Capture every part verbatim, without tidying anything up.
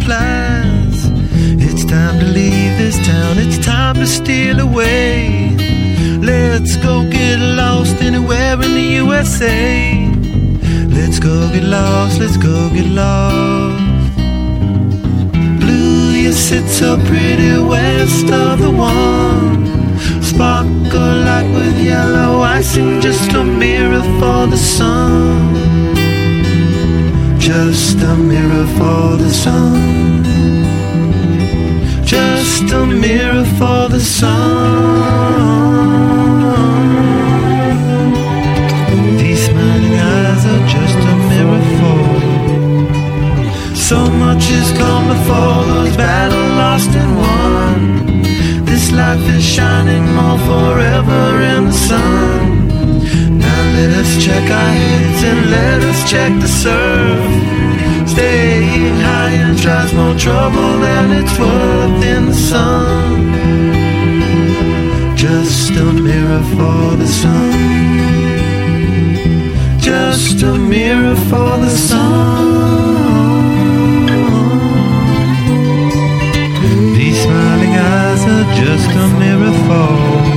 supplies. It's time to leave this town, it's time to steal away. Let's go get lost anywhere in the U S A. Let's go get lost, let's go get lost. Blue, you sit so pretty west of the one. Sparkle like with yellow icing, just a mirror for the sun. Just a mirror for the sun. Just a mirror for the sun. These smiling eyes are just a mirror for. So much has come before, those battles lost and won. This life is shining more forever in the sun. Now let us check our heads and let us check the surf. Staying high and tries more trouble than it's worth in the sun. Just a mirror for the sun. Just a mirror for the sun. These smiling eyes are just a mirror for.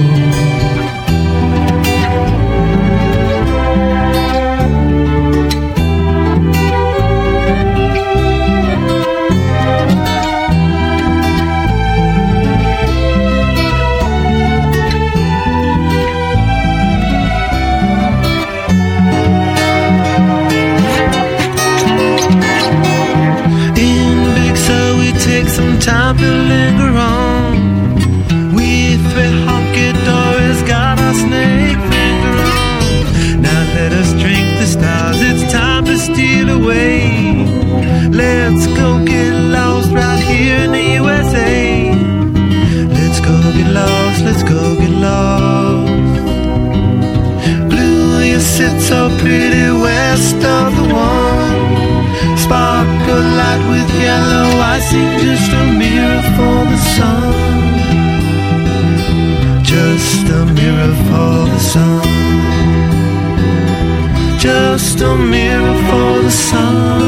Time to linger on. We three honky-dories got our snake finger on. Now let us drink the stars, it's time to steal away. Let's go get lost right here in the U S A. Let's go get lost, let's go get lost. Blue, you sit so pretty west of the one. Sparkle light with yellow icing, just a mirror for the sun. Just a mirror for the sun. Just a mirror for the sun.